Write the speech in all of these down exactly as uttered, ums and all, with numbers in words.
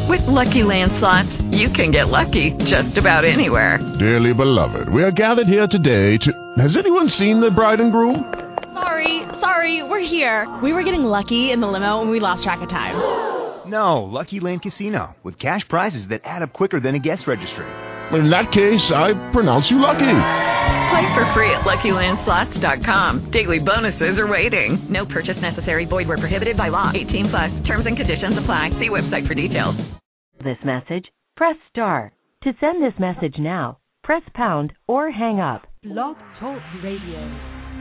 With Lucky Land Slots, you can get lucky just about anywhere. Dearly beloved, we are gathered here today to... Has anyone seen the bride and groom? Sorry, sorry, we're here. We were getting lucky in the limo and we lost track of time. No, Lucky Land Casino, with cash prizes that add up quicker than a guest registry. In that case, I pronounce you lucky. Play for free at Lucky Land Slots dot com. Daily bonuses are waiting. No purchase necessary. Void where prohibited by law. eighteen plus. Terms and conditions apply. See website for details. This message, press star. To send this message now, press pound or hang up. Blog Talk Radio.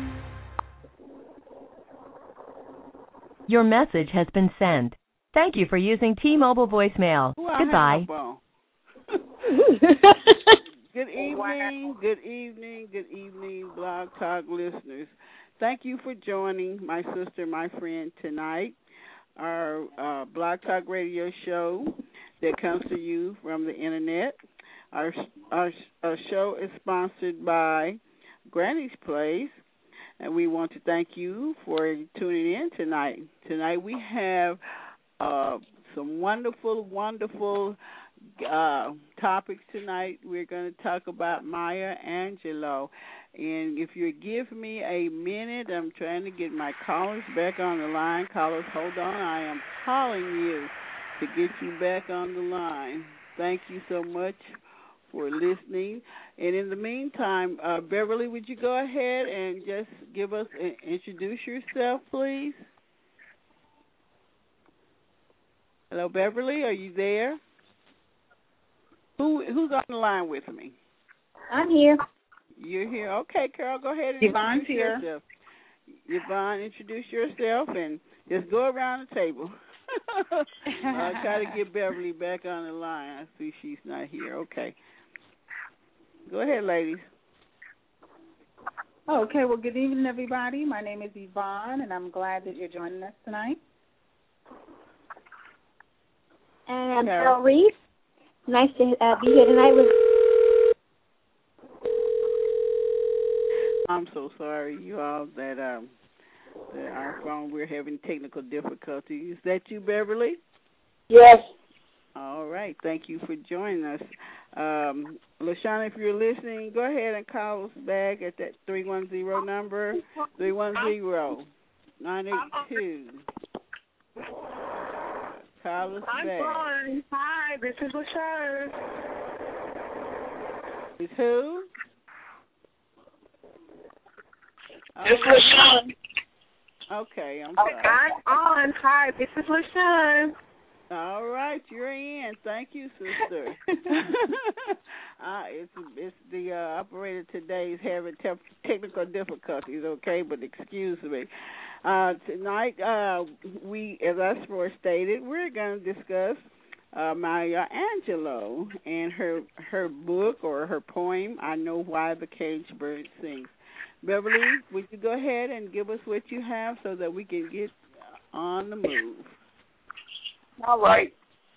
Your message has been sent. Thank you for using T-Mobile voicemail. Well, Goodbye. Good evening, good evening, good evening, Blog Talk listeners. Thank you for joining my sister, my friend tonight. Our uh, Blog Talk radio show that comes to you from the internet. Our, our, our show is sponsored by Granny's Place, and we want to thank you for tuning in tonight. Tonight we have uh, some wonderful, wonderful uh, topics tonight. We're going to talk about Maya Angelou. And if you give me a minute, I'm trying to get my callers back on the line. Callers, hold on. I am calling you to get you back on the line. Thank you so much for listening. And in the meantime, uh, Beverly, would you go ahead and just give us, uh, introduce yourself, please? Hello, Beverly, are you there? Who Who's on the line with me? I'm here. You're here. Okay, Carol, go ahead and Yvonne's introduce here. yourself. Yvonne, introduce yourself and just go around the table. uh, try to get Beverly back on the line. I see she's not here. Okay. Go ahead, ladies. Okay, well, good evening, everybody. My name is Yvonne, and I'm glad that you're joining us tonight. And I'm Carol. Carol Reese. Nice to uh, be here tonight with. I'm so sorry, you all, that um, that our phone, we're having technical difficulties. Is that you, Beverly? Yes. All right. Thank you for joining us. Um, LaShawn, if you're listening, go ahead and call us back at that three one zero number, three one zero, nine eight two. Call us I'm back. fine. Hi, this is LaShawn. It's who? It's LaShawn. Okay, I'm sorry. I'm on. Hi, this is LaShawn. All right, you're in. Thank you, sister. uh, it's it's the uh, operator today is having te- technical difficulties. Okay, but excuse me. Uh, tonight, uh, we, as I first stated, we're going to discuss uh, Maya Angelou and her her book or her poem. I Know Why the Caged Bird Sings. Beverly, would you go ahead and give us what you have so that we can get on the move? All right.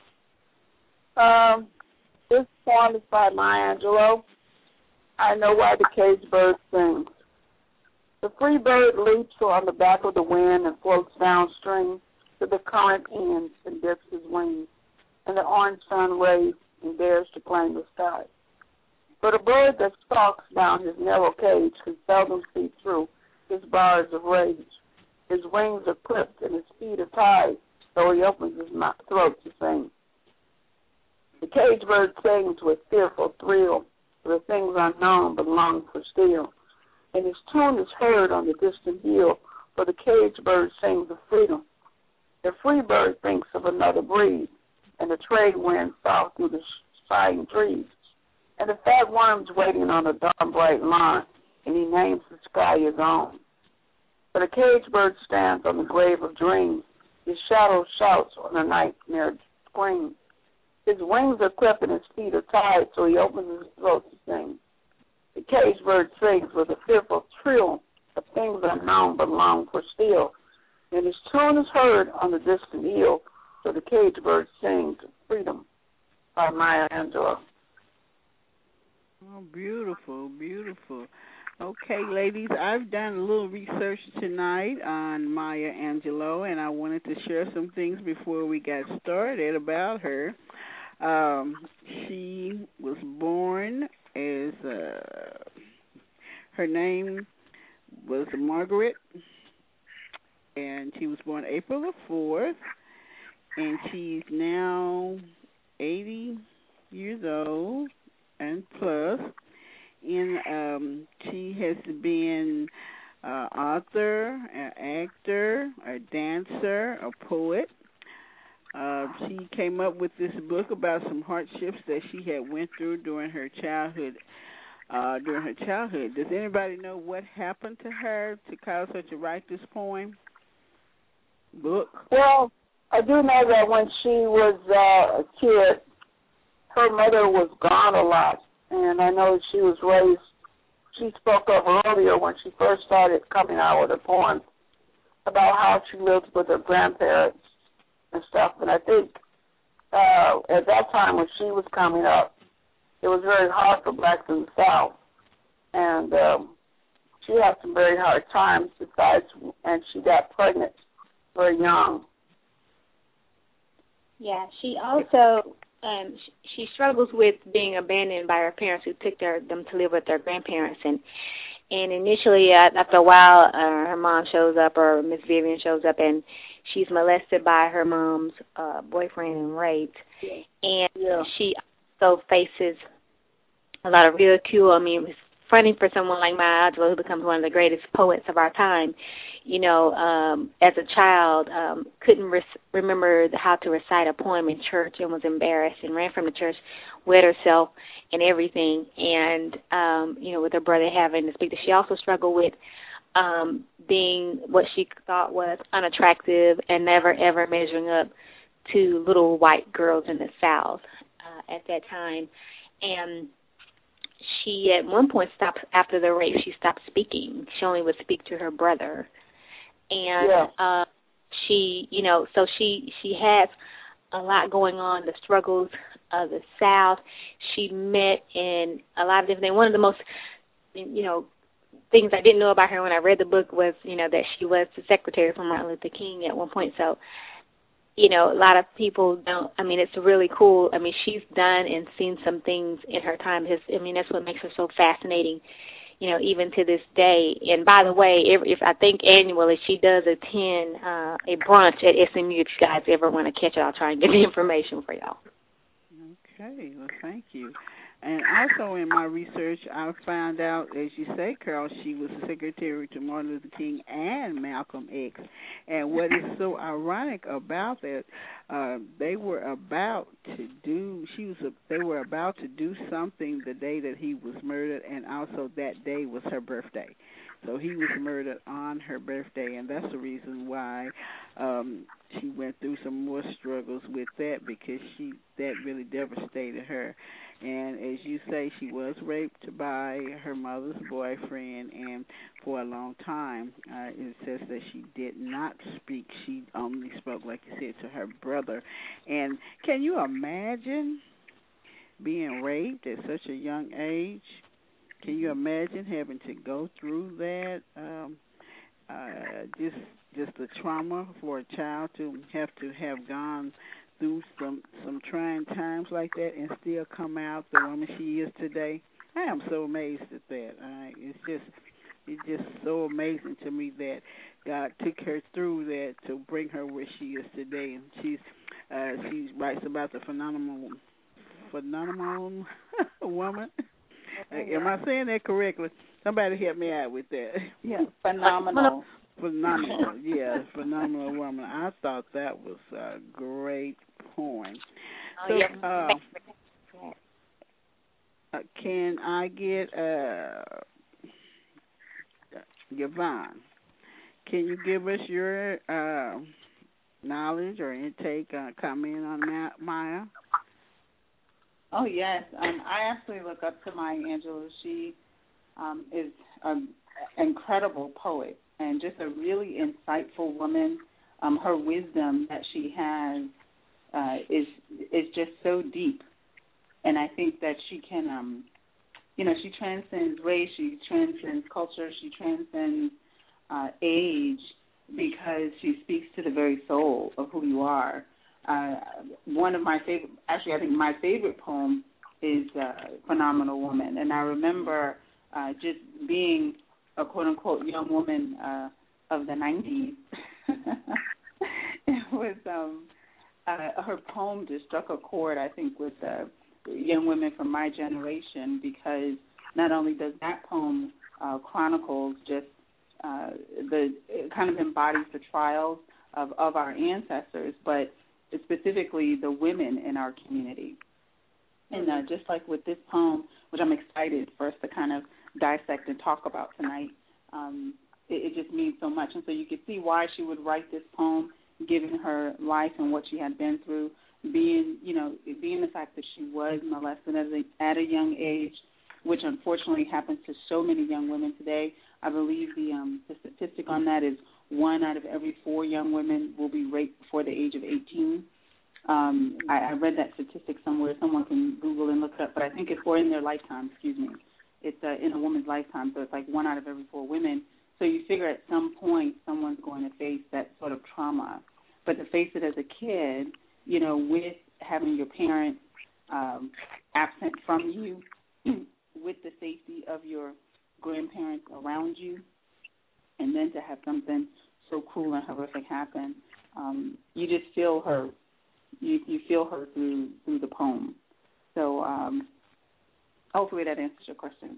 Um, this poem is by Maya Angelou. I Know Why the Caged Bird Sings. The free bird leaps on the back of the wind and floats downstream to the current ends and dips his wings, and the orange sun rays and dares to claim the sky. But a bird that stalks down his narrow cage can seldom see through his bars of rage. His wings are clipped and his feet are tied, so he opens his mouth, throat to sing. The caged bird sings with fearful thrill, for the things unknown but long for still. And his tune is heard on the distant hill, for the caged bird sings of freedom. The free bird thinks of another breed, and the trade winds sough through the sighing trees. And the fat worm's waiting on a dark bright lawn, and he names the sky his own. But a caged bird stands on the grave of dreams. His shadow shouts on a nightmare scream. His wings are clipped and his feet are tied, so he opens his throat to sing. The caged bird sings with a fearful trill of things unknown but long for still, and his tune is heard on the distant hill, so the caged bird sings of freedom by Maya Angelou. Oh, beautiful, beautiful. Okay, ladies, I've done a little research tonight on Maya Angelou, and I wanted to share some things before we got started about her. Um, she was born as uh, her name was Margaret, and she was born April the fourth, and she's now eighty years old and plus. And um, she has been an author, an actor, a dancer, a poet. Uh, she came up with this book about some hardships that she had went through during her childhood. Uh, during her childhood, does anybody know what happened to her to cause her to write this poem book? Well, I do know that when she was uh, a kid, her mother was gone a lot, and I know she was raised. She spoke of earlier when she first started coming out with her poems about how she lived with her grandparents and stuff. And I think uh, at that time when she was coming up, it was very hard for blacks in the South. And um, she had some very hard times besides, and she got pregnant very young. Yeah, she also, um, she, she struggles with being abandoned by her parents who took their, them to live with their grandparents. And and initially, uh, after a while, uh, her mom shows up, or Miss Vivian shows up, and she's molested by her mom's uh, boyfriend and raped. And yeah. she also faces a lot of ridicule. I mean, it's funny for someone like Maya Angelou, who becomes one of the greatest poets of our time. You know, um, as a child, um, couldn't re- remember how to recite a poem in church and was embarrassed and ran from the church, wet herself and everything. And, um, you know, with her brother having to speak to, she also struggled with um, being what she thought was unattractive and never, ever measuring up to little white girls in the South uh, at that time. And she, at one point, stopped, after the rape, she stopped speaking. She only would speak to her brother. And yeah. uh, she, you know, so she, she has a lot going on, the struggles of the South. She met in a lot of different things. One of the most, you know, things I didn't know about her when I read the book was, you know, that she was the secretary for Martin Luther King at one point. So, you know, a lot of people don't, I mean, it's really cool. I mean, she's done and seen some things in her time. His, I mean, that's what makes her so fascinating, you know, even to this day. And by the way, if, if I think annually she does attend uh, a brunch at S M U. If you guys ever want to catch it, I'll try and get the information for y'all. Okay, well, thank you. And also in my research, I found out, as you say, Carol, she was the secretary to Martin Luther King and Malcolm X. And what is so ironic about that, uh, they were about to do, she was, a, they were about to do something the day that he was murdered, and also that day was her birthday. So he was murdered on her birthday, and that's the reason why um, she went through some more struggles with that, because she that really devastated her. And as you say, she was raped by her mother's boyfriend, and for a long time, uh, it says that she did not speak. She only spoke, like you said, to her brother. And can you imagine being raped at such a young age? Can you imagine having to go through that? Um, uh, just, just the trauma for a child to have to have gone through some some trying times like that and still come out the woman she is today. I am so amazed at that. Uh, it's just it's just so amazing to me that God took her through that to bring her where she is today. And she's uh, she writes about the phenomenal phenomenal woman. Uh, am I saying that correctly? Somebody help me out with that. Yeah, phenomenal. Phenomenal, yeah, phenomenal woman. I thought that was a great poem. So, uh, uh, can I get uh, Yvonne? Can you give us your uh, knowledge or intake, uh, comment on Ma- Maya? Oh, yes. Um, I actually look up to Maya Angelou. She um, is an incredible poet and just a really insightful woman. Um, her wisdom that she has uh, is is just so deep. And I think that she can, um, you know, she transcends race, she transcends culture, she transcends uh, age, because she speaks to the very soul of who you are. uh, one of my favorite, actually I think my favorite poem is uh, Phenomenal Woman. And I remember uh, just being a quote-unquote young woman uh, of the nineties. It was, um, uh, her poem just struck a chord, I think, with uh, young women from my generation, because not only does that poem uh, chronicles just uh, the, it kind of embodies the trials of, of our ancestors, but specifically the women in our community. And uh, just like with this poem, which I'm excited for us to kind of dissect and talk about tonight, um, it, it just means so much. And so you can see why she would write this poem, given her life and what she had been through, being, you know, being the fact that she was molested at a, at a young age, which unfortunately happens to so many young women today. I believe the um, the statistic on that is one out of every four young women will be raped before the age of eighteen. Um, I, I read that statistic somewhere. Someone can Google and look it up, but I think it's for in their lifetime, excuse me. It's uh, in a woman's lifetime, so it's like one out of every four women. So you figure at some point someone's going to face that sort of trauma. But to face it as a kid, you know, with having your parents um, absent from you, with the safety of your grandparents around you, and then to have something so cruel and horrific happen, um, you just feel her. You, you feel her through through the poem. So um, hopefully that answers your question.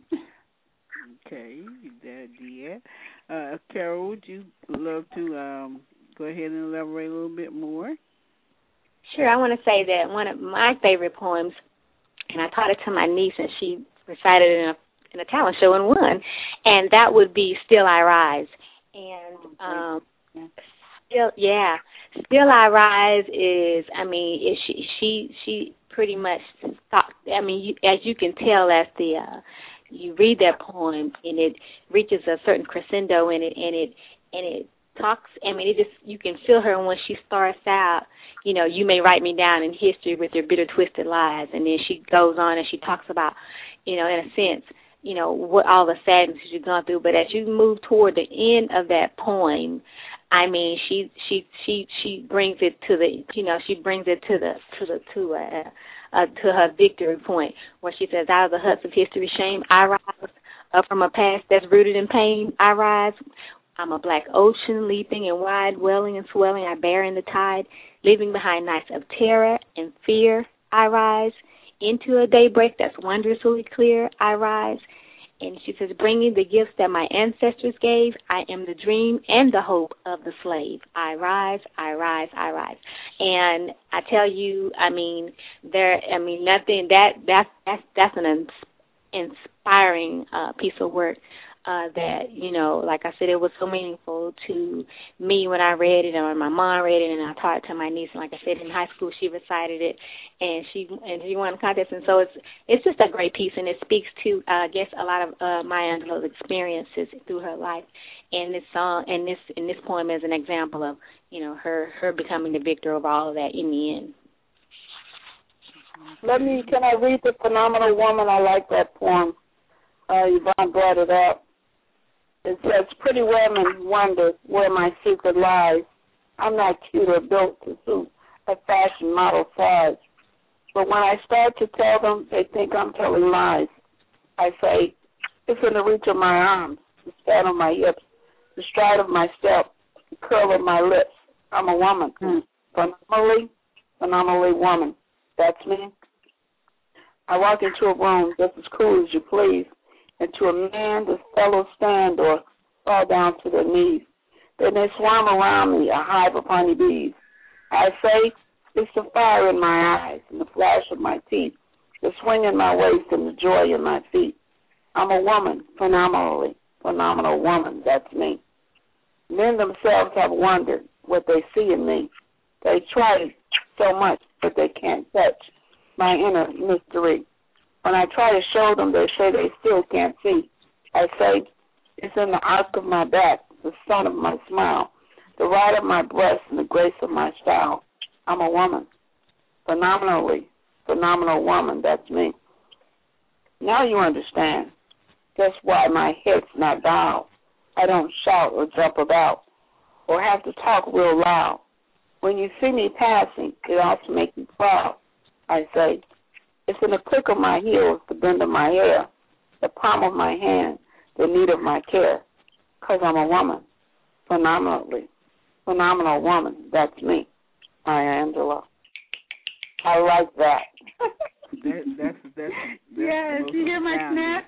Okay, that did. Uh, Carol, would you love to um, go ahead and elaborate a little bit more? Sure. I want to say that one of my favorite poems, and I taught it to my niece, and she recited it in a in a talent show and won, and that would be "Still I Rise." And um, yeah. still, yeah, "Still I Rise" is, I mean, is she she she pretty much thought, I mean, you, as you can tell, as the uh, you read that poem, and it reaches a certain crescendo in it, and it and it talks. I mean, it just, you can feel her when she starts out. You know, you may write me down in history with your bitter, twisted lies, and then she goes on and she talks about, you know, in a sense, you know, what all the sadness you've gone through. But as you move toward the end of that poem, I mean, she she she she brings it to the, you know, she brings it to the to the to uh, uh to her victory point, where she says, "Out of the huts of history, shame, I rise. Up from a past that's rooted in pain, I rise. I'm a black ocean, leaping and wide, welling and swelling. I bear in the tide, leaving behind nights of terror and fear. I rise into a daybreak that's wondrously clear. I rise." And she says, "Bringing the gifts that my ancestors gave, I am the dream and the hope of the slave. I rise, I rise, I rise." And I tell you, I mean, there, I mean, nothing that that's that's that's an inspiring uh, piece of work. Uh, that, you know, like I said, it was so meaningful to me when I read it, and my mom read it, and I taught it to my niece. And like I said, in high school, she recited it, and she and she won a contest. And so it's it's just a great piece, and it speaks to, uh, I guess, a lot of uh, Maya Angelou's experiences through her life. And this song, and this and this poem is an example of, you know, her her becoming the victor of all of that in the end. Let me, can I read the Phenomenal Woman? I like that poem. Uh, Yvonne brought it up. It says, "Pretty women wonder where my secret lies. I'm not cute or built to suit a fashion model size. But when I start to tell them, they think I'm telling lies. I say, it's in the reach of my arms, the span of my hips, the stride of my step, the curl of my lips. I'm a woman. Mm. Phenomenally, phenomenally woman. That's me. I walk into a room just as cool as you please, and to a man, the fellows stand or fall down to their knees. Then they swarm around me, a hive of honeybees. I say, it's the fire in my eyes and the flash of my teeth, the swing in my waist and the joy in my feet. I'm a woman, phenomenally, phenomenal woman. That's me. Men themselves have wondered what they see in me. They try so much, but they can't touch my inner mystery. When I try to show them, they say they still can't see. I say, it's in the arc of my back, the sun of my smile, the ride of my breast, and the grace of my style. I'm a woman. Phenomenally, phenomenal woman. That's me. Now you understand just why my head's not bowed. I don't shout or jump about or have to talk real loud. When you see me passing, it ought to make you proud. I say, it's in the click of my heels, the bend of my hair, the palm of my hand, the need of my care, because I'm a woman, phenomenally, phenomenal woman. That's me, Maya Angelou. I like that. that that's, that's, that's yes, you hear my snap?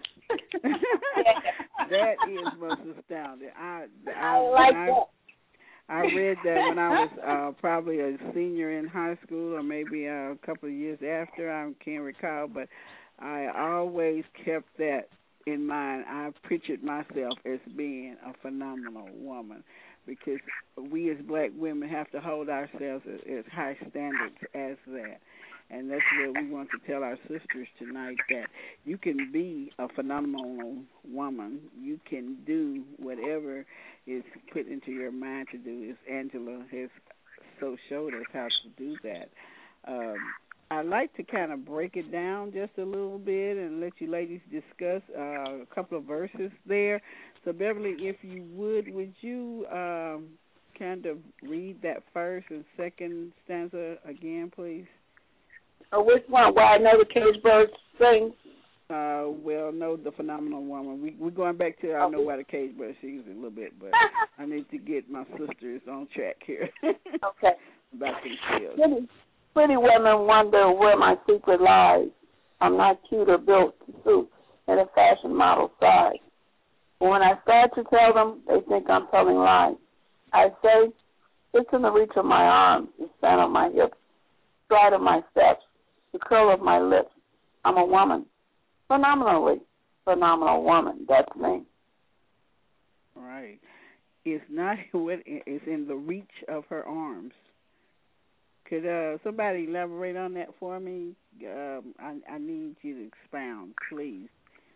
That is most astounding. I, I, I like I, that. I read that when I was uh, probably a senior in high school, or maybe uh, a couple of years after. I can't recall, but I always kept that in mind. I pictured myself as being a phenomenal woman, because we as black women have to hold ourselves as, as high standards as that. And that's what we want to tell our sisters tonight, that you can be a phenomenal woman. You can do whatever is put into your mind to do, as Angela has so showed us how to do that. Um, I like to kind of break it down just a little bit and let you ladies discuss uh, a couple of verses there. So, Beverly, if you would, would you um, kind of read that first and second stanza again, please? Uh, which one? Why I know the cage birds sing? Uh, well, no, the phenomenal woman. We, we're going back to I oh. know why the cage bird sings a little bit, but I need to get my sisters on track here. Okay. About themselves. Pretty, pretty women wonder where my secret lies. I'm not cute or built to suit in a fashion model size. But when I start to tell them, they think I'm telling lies. I say, it's in the reach of my arms, the span of my hips, stride of my steps, the curl of my lips. I'm a woman. Phenomenally phenomenal woman. That's me. Right. It's not what it's in the reach of her arms. Could uh, somebody elaborate on that for me? Um, I, I need you to expound, please.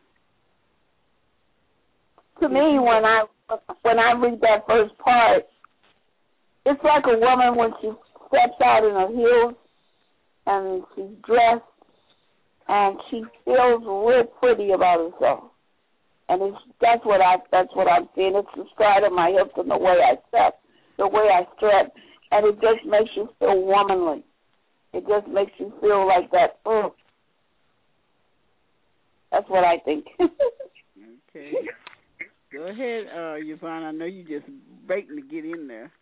To me, when I when I read that first part, it's like a woman when she steps out in her heels and she's dressed and she feels real pretty about herself. And it's, that's what I that's what I'm seeing. It's the stride of my hips and the way I step, the way I stretch, and it just makes you feel womanly. It just makes you feel like that. Mm. That's what I think. Okay. Go ahead, uh, Yvonne. I know you just waiting to get in there.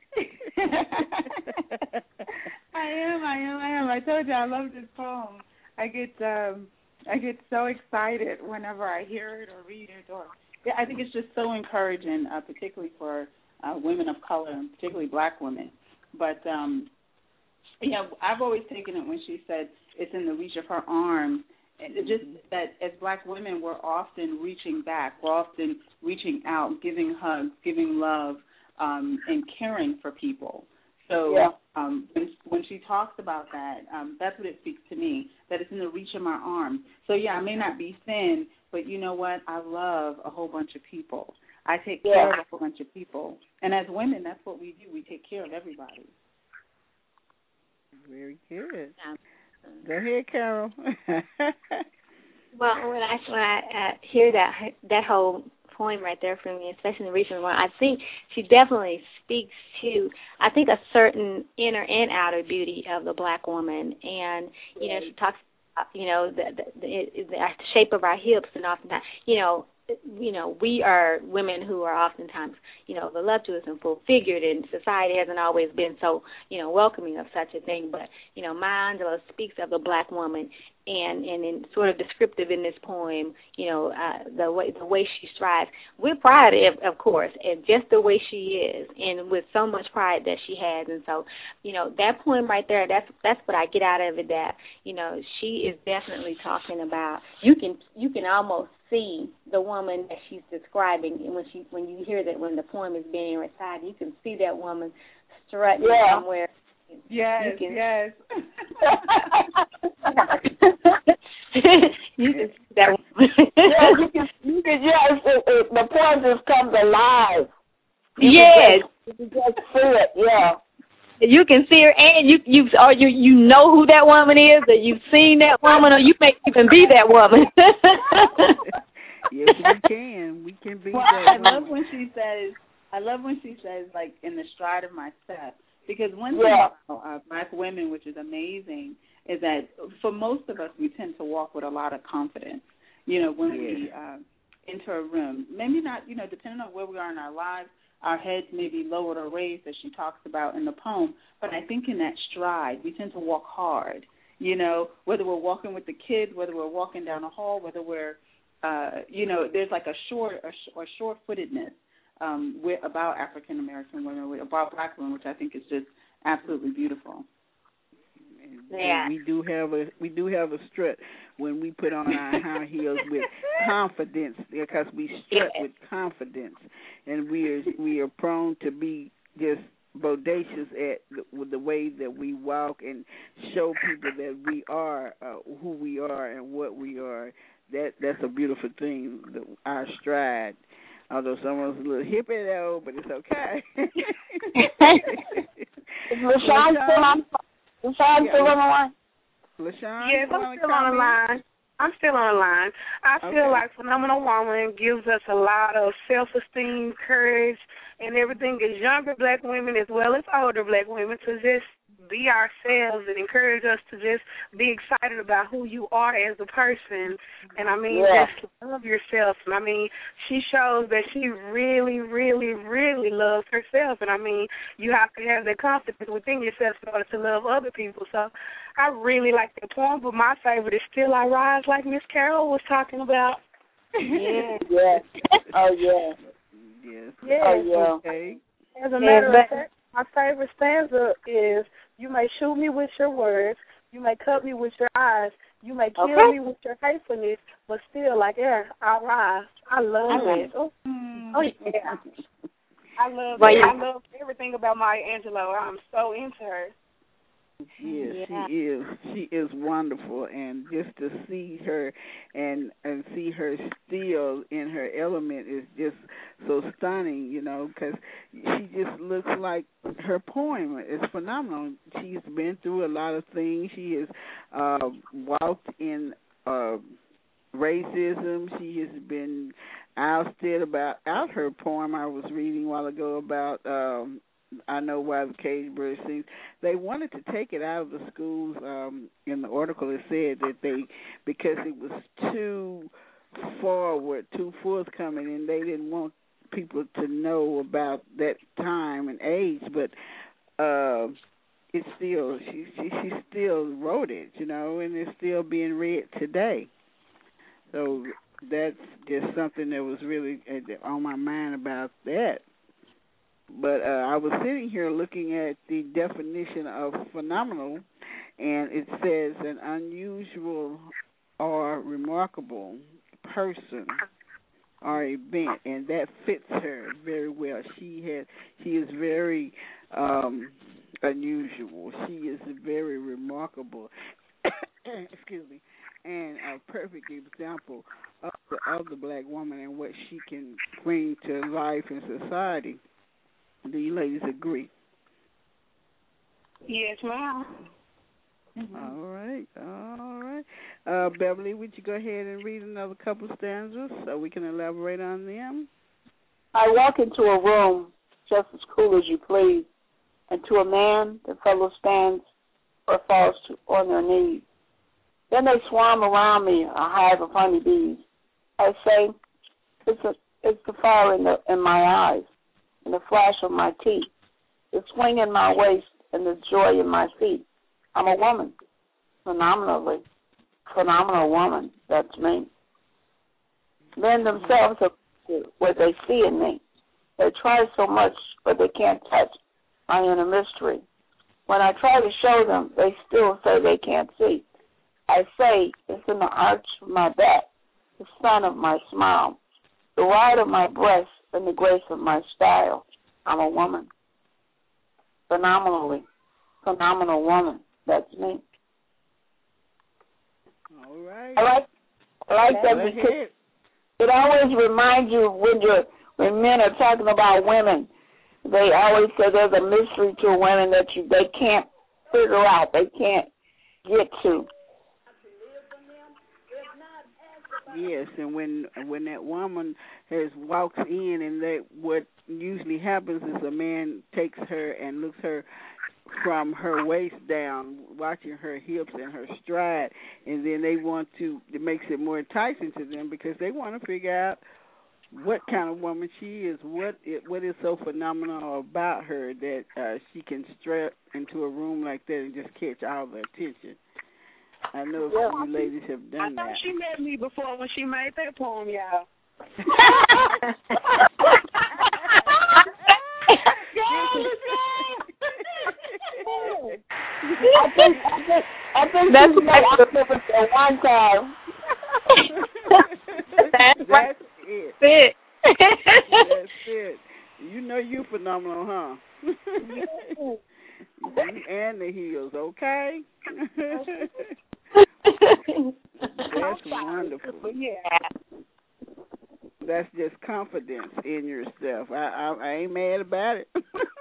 I am, I am, I am. I told you I love this poem. I get, um, I get so excited whenever I hear it or read it, or yeah, I think it's just so encouraging, uh, particularly for uh, women of color, and particularly black women. But um, yeah, I've always taken it when she said it's in the reach of her arms. And just that as black women, we're often reaching back. We're often reaching out, giving hugs, giving love, um, and caring for people. So yeah. um, when, when she talks about that, um, that's what it speaks to me, that it's in the reach of my arms. So, yeah, I may not be thin, but you know what? I love a whole bunch of people. I take yeah. care of a whole bunch of people. And as women, that's what we do. We take care of everybody. Very good. Go ahead, Carol. Well, when I when I uh, hear that that whole poem right there from me, especially the recent one, I think she definitely speaks to, I think, a certain inner and outer beauty of the black woman. And you know, she talks about, you know, the the, the, the shape of our hips, and oftentimes, you know. You know, we are women who are oftentimes, you know, voluptuous and full-figured, and society hasn't always been so, you know, welcoming of such a thing. But, you know, Maya Angelou speaks of the black woman, and, and in sort of descriptive in this poem, you know, uh, the way the way she strives. We're proud, of, of course, and just the way she is, and with so much pride that she has. And so, you know, that poem right there, that's that's what I get out of it. That, you know, she is definitely talking about. You can you can almost see the woman that she's describing, and when she when you hear that when the poem is being recited, you can see that woman strutting yeah. somewhere. Yes, you can, yes. you can see that woman. yeah, you can, you can yes, it, it, the poem just comes alive. You yes. Can just, you can just see it, yeah. You can see her, and you you or you you know who that woman is, or you've seen that woman, or you may even be that woman. Yes, we can. We can be well, that I woman. love when she says, I love when she says, like, in the stride of my step. Because one yeah. thing about uh, black women, which is amazing, is that for most of us, we tend to walk with a lot of confidence. You know, when yeah. we uh, enter a room, maybe not, you know, depending on where we are in our lives, our heads may be lowered or raised, as she talks about in the poem. But I think in that stride, we tend to walk hard. You know, whether we're walking with the kids, whether we're walking down a hall, whether we're, uh, you know, there's like a short or, or short-footedness um, with, about African American women, about black women, which I think is just absolutely beautiful. Yeah. And we do have a we do have a strut when we put on our high heels with confidence, because we strut yeah. with confidence, and we are we are prone to be just bodacious at the, with the way that we walk and show people that we are uh, who we are and what we are. That that's a beautiful thing. The, our stride, although someone's a little hippie though, but it's okay. Is LaShawn still on? LaShawn still on the line? LaShawn, yes, I'm still on the line. I'm still on the line. I feel okay. like Phenomenal Woman gives us a lot of self-esteem, courage, and everything as younger black women as well as older black women to just be ourselves and encourage us to just be excited about who you are as a person. And, I mean, yeah. just love yourself. And, I mean, she shows that she really, really, really loves herself. And, I mean, you have to have that confidence within yourself in order to love other people. So I really like that poem, but my favorite is Still I Rise, like Miss Carol was talking about. Yeah. yes. Oh, yeah. Yes. Yes. Oh, yeah. Okay. As a matter of fact, my favorite stanza is, you may shoot me with your words, you may cut me with your eyes, you may kill okay. me with your hatefulness, but still, like air, I rise. I love I it. Oh, oh, yeah. I love well, it. yeah. I love everything about Maya Angelou. I'm so into her. Yes, yeah. she is. She is wonderful, and just to see her and and see her still in her element is just so stunning, you know, because she just looks like her poem is phenomenal. She's been through a lot of things. She has uh, walked in uh, racism. She has been ousted about out her poem I was reading a while ago about. Um, I Know Why the Cage Bird Sings. They wanted to take it out of the schools. Um, in the article, it said that they, because it was too forward, too forthcoming, and they didn't want people to know about that time and age. But uh, it's still, she, she she still wrote it, you know, and it's still being read today. So that's just something that was really on my mind about that. But uh, I was sitting here looking at the definition of phenomenal, and it says an unusual or remarkable person or event, and that fits her very well. She has, she is very um, unusual. She is very remarkable. Excuse me, and a perfect example of the, of the black woman and what she can bring to life and society. Do you ladies agree? Yes, ma'am. Mm-hmm. All right, all right. Uh, Beverly, would you go ahead and read another couple stanzas so we can elaborate on them? I walk into a room just as cool as you please, and to a man the fellow stands or falls to, on their knees. Then they swarm around me, a hive of honeybees. I say, it's, a, it's the fire in, the, in my eyes, and the flash of my teeth, the swing in my waist, and the joy in my feet. I'm a woman, phenomenally, phenomenal woman. That's me. Men themselves are what they see in me. They try so much, but they can't touch my inner mystery. When I try to show them, they still say they can't see. I say it's in the arch of my back, the sun of my smile, the wide of my breast, and the grace of my style. I'm a woman. Phenomenally, phenomenal woman. That's me. All right. I like, I like that because it always reminds you when you're when men are talking about women, they always say there's a mystery to women that you they can't figure out, they can't get to. Yes, and when when that woman has walks in, and that what usually happens is a man takes her and looks her from her waist down, watching her hips and her stride, and then they want to, it makes it more enticing to them because they want to figure out what kind of woman she is, what it, what is so phenomenal about her that uh, she can strap into a room like that and just catch all the attention. I know Yeah. a few ladies have I done know that. she met me before when she made that poem, y'all. I think I think I think That's she's made octopus at one time. That's right. That's it. It. That's it. You know you phenomenal, huh? You and the heels, okay? That's wonderful. Yeah. That's just confidence in yourself. I I, I ain't mad about it.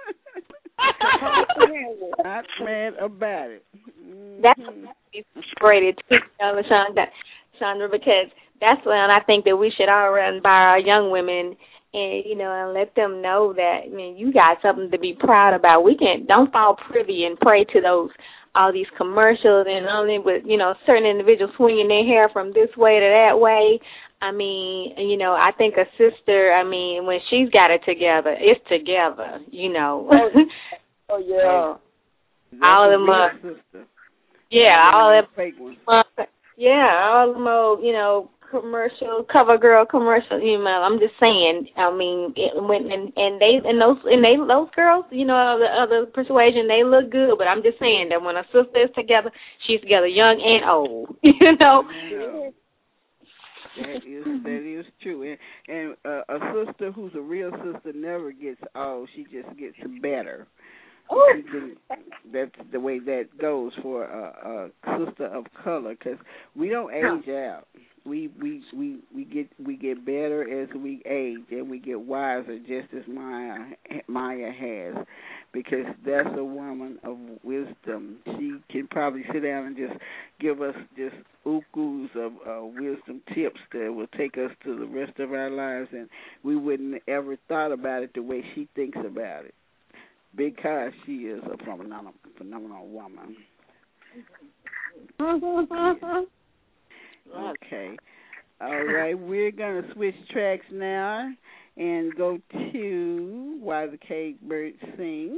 Not mad about it. Mm-hmm. That's inspirated too, Chandra, Chandra, because that's when I think that we should all run by our young women and, you know, and let them know that, I mean, you got something to be proud about. We can't, don't fall privy and prey to those, all these commercials and only with, you know, certain individuals swinging their hair from this way to that way. I mean, you know, I think a sister, I mean, when she's got it together, it's together, you know. Oh, yeah. That's all a of them real are, sister. yeah, all All of them fake ones. them, yeah, all of them are, you know, commercial, cover girl commercial, you know, I'm just saying, I mean, it, when, and, and they, and those, and they, those girls, you know, the other persuasion, they look good, but I'm just saying that when a sister is together, she's together young and old, you know. Yeah. That is that is true, and and uh, a sister who's a real sister never gets old. She just gets better. She can, that's the way that goes for a, a sister of color, because we don't age out. We we we we get we get better as we age, and we get wiser, just as Maya Maya has, because that's a woman of wisdom. She can probably sit down and just give us just ukus of uh, wisdom tips that will take us to the rest of our lives, and we wouldn't ever thought about it the way she thinks about it, because she is a phenomenal phenomenal woman. Okay. All right, we're going to switch tracks now and go to Why the Cage Bird Sings.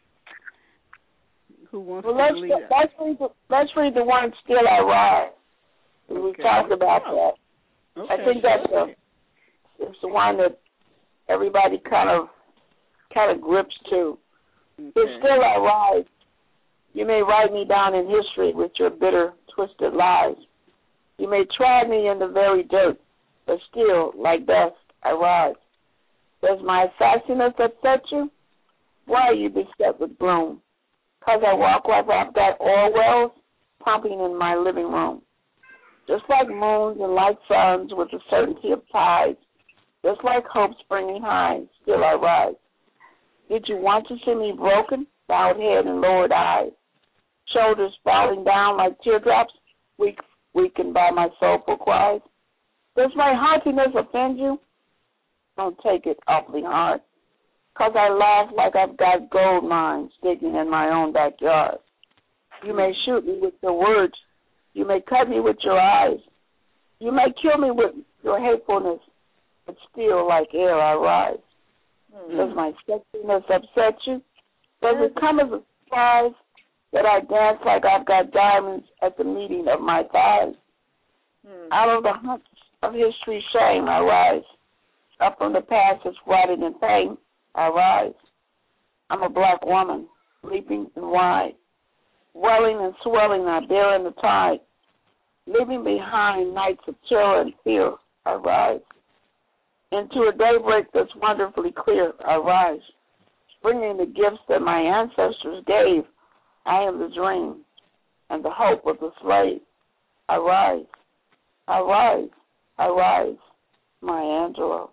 Who wants Well, to let's lead us? let's read the let's read the one Still I Rise. We Okay. talked about Oh. that. Okay. I think that's okay. a it's the one that everybody kind of kind of grips to. Okay. It's still I rise. You may write me down in history with your bitter, twisted lies. You may try me in the very dirt, but still, like dust, I rise. Does my sassiness upset you? Why are you beset with gloom? 'Cause I walk like I've got oil wells pumping in my living room. Just like moons and like suns with the certainty of tides, just like hope springing high, still I rise. Did you want to see me broken, bowed head and lowered eyes, shoulders falling down like teardrops, weak, weakened by my soulful cries? Does my haughtiness offend you? Don't take it awfully hard, 'cause I laugh like I've got gold mines digging in my own backyard. You may shoot me with your words. You may cut me with your eyes. You may kill me with your hatefulness, but still like air I rise. Mm-hmm. Does my sexiness upset you? Does it come as a surprise that I dance like I've got diamonds at the meeting of my thighs? Mm. Out of the hunts of history's shame I rise. Up from the past that's rotted in pain I rise. I'm a black woman, leaping and wide, welling and swelling I bear in the tide. Leaving behind nights of terror and fear I rise. Into a daybreak that's wonderfully clear I rise. Bringing the gifts that my ancestors gave. I am the dream and the hope of the slave. I rise, I rise, I rise, Maya Angelou.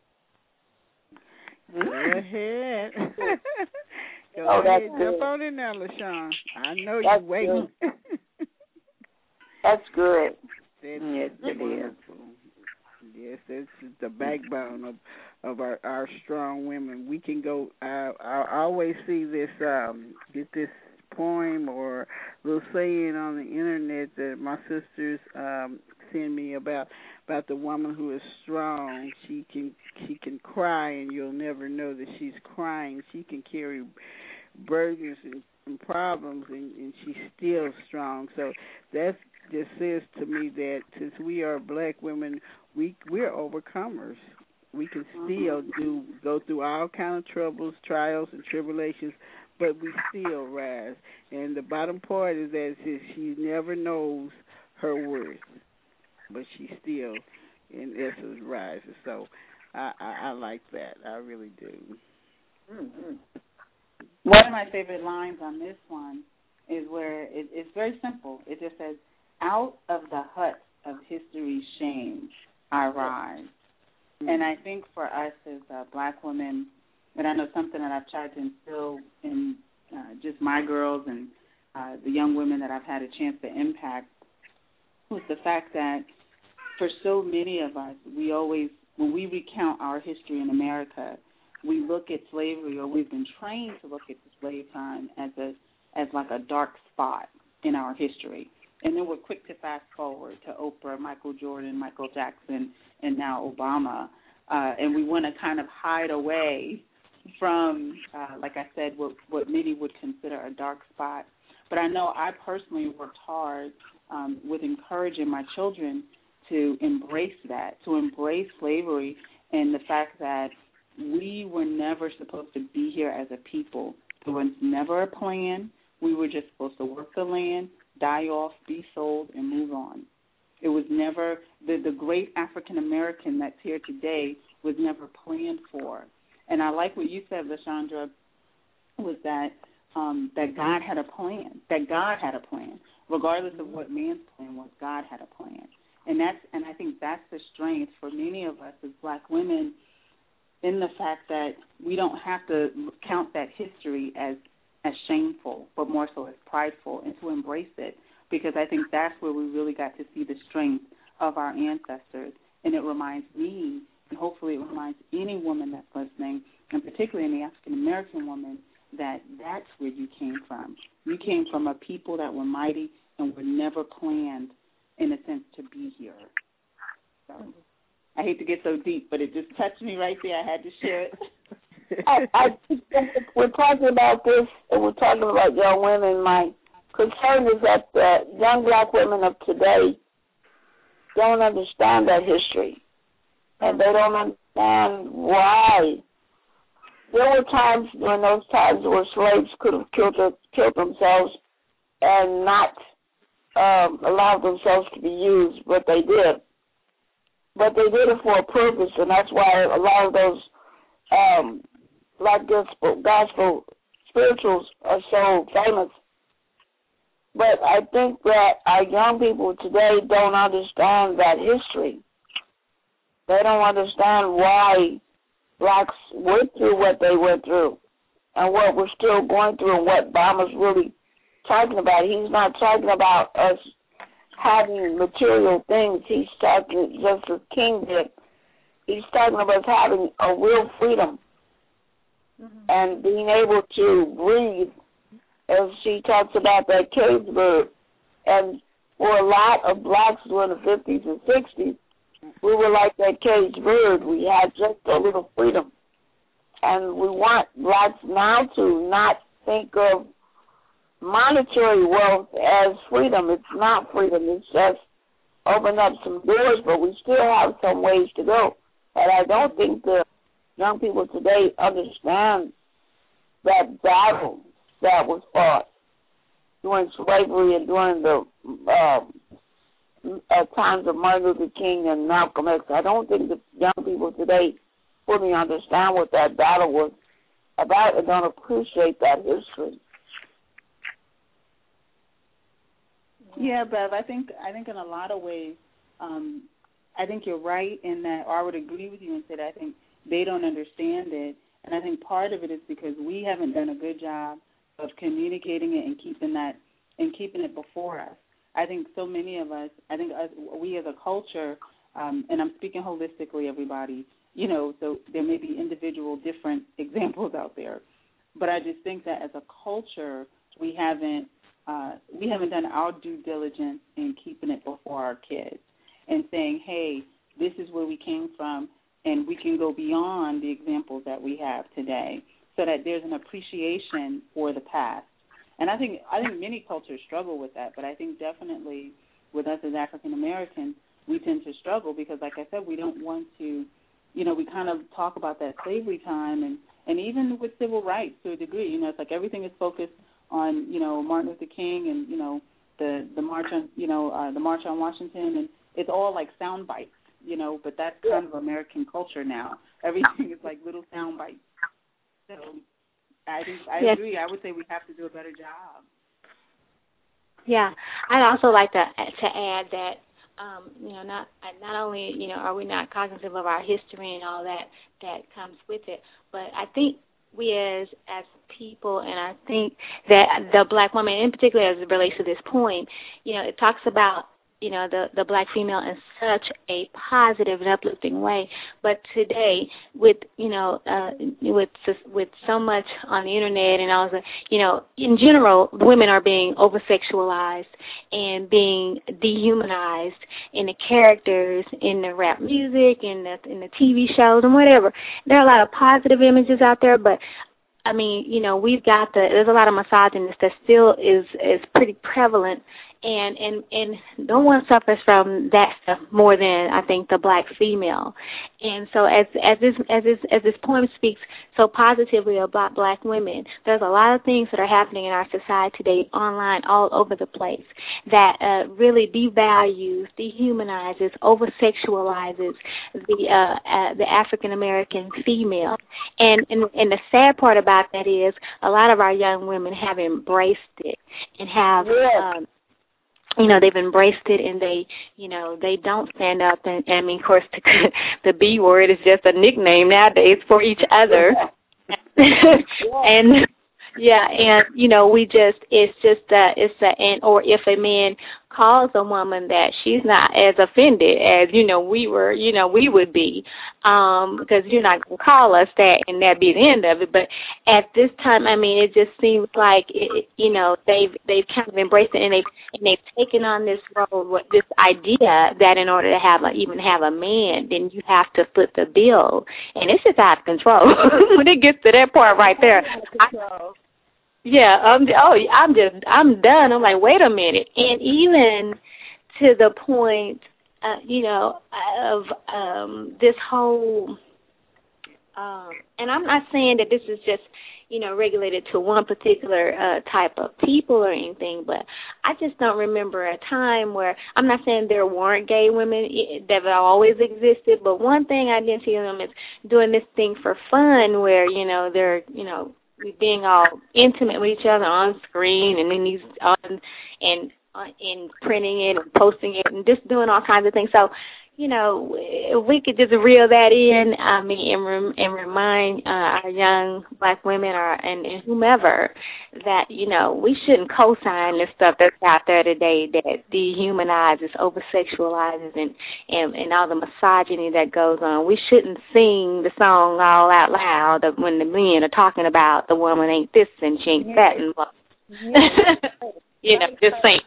Go ahead. Go Oh, that's ahead. good. Jump on in there, LaShawn. I know That's you're waiting. That's good. That's Yes, it wonderful. Yes, that's the backbone of of our, our strong women. We can go. I I always see this. Um, get this poem or little saying on the internet that my sisters um, send me about about the woman who is strong. She can she can cry and you'll never know that she's crying. She can carry burdens and, and problems and, and she's still strong. So that just says to me that since we are black women, we we're overcomers. We can still do go through all kind of troubles, trials, and tribulations, but we still rise. And the bottom part is that she never knows her worth, but she still, in essence, rises. So I, I, I like that. I really do. Mm-hmm. One of my favorite lines on this one is where it, it's very simple. It just says, "Out of the hut of history's shame, I rise." And I think for us as uh, black women, and I know something that I've tried to instill in uh, just my girls and uh, the young women that I've had a chance to impact, was the fact that for so many of us, we always, when we recount our history in America, we look at slavery, or we've been trained to look at the slave time as a as like a dark spot in our history. And then we're quick to fast forward to Oprah, Michael Jordan, Michael Jackson, and now Obama. Uh, and we want to kind of hide away from, uh, like I said, what, what many would consider a dark spot. But I know I personally worked hard um, with encouraging my children to embrace that, to embrace slavery and the fact that we were never supposed to be here as a people. There was never a plan. We were just supposed to work the land, die off, be sold, and move on. It was never, the, the great African-American that's here today was never planned for. And I like what you said, LaShondra, was that um, that God had a plan, that God had a plan. Regardless of what man's plan was, God had a plan. And that's, and I think that's the strength for many of us as black women, in the fact that we don't have to count that history as as shameful, but more so as prideful, and to embrace it, because I think that's where we really got to see the strength of our ancestors. And it reminds me, and hopefully it reminds any woman that's listening, and particularly any African-American woman, that that's where you came from. You came from a people that were mighty and were never planned, in a sense, to be here. So I hate to get so deep, but it just touched me right there. I had to share it. I, I, we're talking about this, and we're talking about young women. My concern is that the young black women of today don't understand that history, and they don't understand why. There were times during those times where slaves could have killed, killed themselves and not um, allowed themselves to be used, but they did. But they did it for a purpose, and that's why a lot of those um, black gospel, gospel spirituals are so famous. But I think that our young people today don't understand that history. They don't understand why blacks went through what they went through and what we're still going through, and what Obama's really talking about. He's not talking about us having material things. He's talking, just as King did, he's talking about us having a real freedom. Mm-hmm. And being able to breathe, as she talks about that cage bird. And for a lot of blacks during the fifties and sixties, we were like that cage bird. We had just a little freedom. And we want blacks now to not think of monetary wealth as freedom. It's not freedom. It's just open up some doors, but we still have some ways to go. And I don't think the young people today understand that battle that was fought during slavery and during the uh, at times of Martin Luther King and Malcolm X. I don't think the young people today fully understand what that battle was about and don't appreciate that history. Yeah, Bev, I think I think in a lot of ways, um, I think you're right in that, or I would agree with you and say that I think they don't understand it. And I think part of it is because we haven't done a good job of communicating it and keeping that and keeping it before us. I think so many of us, I think us, we as a culture, um, and I'm speaking holistically, everybody, you know, so there may be individual different examples out there. But I just think that as a culture, we haven't uh, we haven't done our due diligence in keeping it before our kids and saying, hey, this is where we came from, and we can go beyond the examples that we have today, so that there's an appreciation for the past. And I think I think many cultures struggle with that, but I think definitely with us as African Americans, we tend to struggle because, like I said, we don't want to, you know, we kind of talk about that slavery time, and, and even with civil rights to a degree, you know, it's like everything is focused on, you know, Martin Luther King and, you know, the the march on, you know, uh, the March on Washington, and it's all like sound bites, you know, but that's kind of American culture now. Everything is like little sound bites. So I think I yes. agree. I would say we have to do a better job. Yeah, I'd also like to to add that um, you know not not only you know are we not cognizant of our history and all that that comes with it, but I think we as as people, and I think that the black woman in particular, as it relates to this point, you know, it talks about you know, the, the black female in such a positive and uplifting way. But today, with, you know, uh, with with so much on the internet and all that, you know, in general, women are being over-sexualized and being dehumanized in the characters, in the rap music, in the, in the T V shows and whatever. There are a lot of positive images out there, but I mean, you know, we've got the, there's a lot of misogyny that still is, is pretty prevalent. And, and and no one suffers from that stuff more than I think the black female. And so as as this as this as this poem speaks so positively about black women, there's a lot of things that are happening in our society today, online, all over the place, that uh, really devalues, dehumanizes, over sexualizes the uh, uh, the African American female. And, and and the sad part about that is a lot of our young women have embraced it and have. Yes. Um, You know, they've embraced it, and they, you know, they don't stand up. And, and I mean, of course, the, the B word is just a nickname nowadays for each other. and yeah, and you know, we just, it's just that it's a, and or if a man calls a woman that, she's not as offended as you know we were, you know, we would be, um, because you're not gonna call us that, and that'd be the end of it. But at this time, I mean, it just seems like it, you know they've they've kind of embraced it, and they've and they've taken on this role, this idea that in order to have a, even have a man, then you have to foot the bill, and it's just out of control. When it gets to that part right there. I, Yeah, um, oh, I'm just, I'm done. I'm like, wait a minute. And even to the point, uh, you know, of um, this whole, um, and I'm not saying that this is just, you know, regulated to one particular uh, type of people or anything, but I just don't remember a time where, I'm not saying there weren't gay women that have always existed, but one thing I didn't see them is doing this thing for fun where, you know, they're, you know, being all intimate with each other on screen, and then these on and uh, and printing it and posting it and just doing all kinds of things. So, you know, if we could just reel that in, I mean, and, rem- and remind uh, our young black women or and, and whomever that, you know, we shouldn't co-sign this stuff that's out there today that dehumanizes, over-sexualizes, and, and, and all the misogyny that goes on. We shouldn't sing the song all out loud when the men are talking about the woman ain't this and she ain't that. And Yeah. you know, just saying.